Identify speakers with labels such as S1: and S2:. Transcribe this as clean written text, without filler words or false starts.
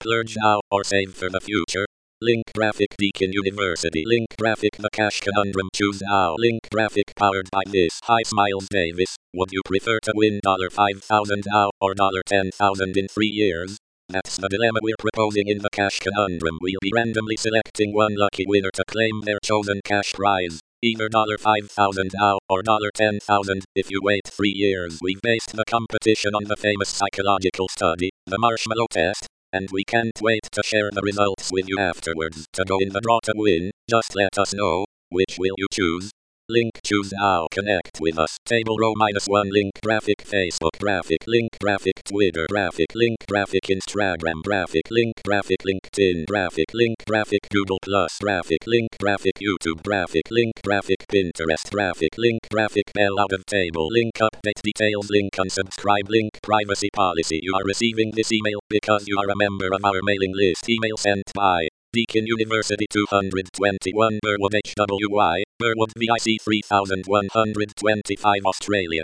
S1: Splurge now or save for the future. Link Graphic Deakin University. Link Graphic The Cash Conundrum. Choose now. Link Graphic powered by this. Hi Miles Davis. Would you prefer to win $5,000 now or $10,000 in 3 years? That's the dilemma we're proposing in the Cash Conundrum. We'll be randomly selecting one lucky winner to claim their chosen cash prize. Either $5,000 now or $10,000 if you wait 3 years. We've based the competition on the famous psychological study, the marshmallow test, and we can't wait to share the results with you afterwards. To go in the draw to win, just let us know. Which will you choose? Link choose now. Connect with us. Table row -1 link graphic Facebook graphic link graphic Twitter graphic link graphic Instagram graphic link graphic LinkedIn graphic Google Plus graphic link graphic YouTube graphic link graphic Pinterest graphic link graphic bell out of table link update details link unsubscribe link privacy policy. You are receiving this email because you are a member of our mailing list. Email sent by Deakin University 221 Burwood HWY, Burwood VIC 3125 Australia.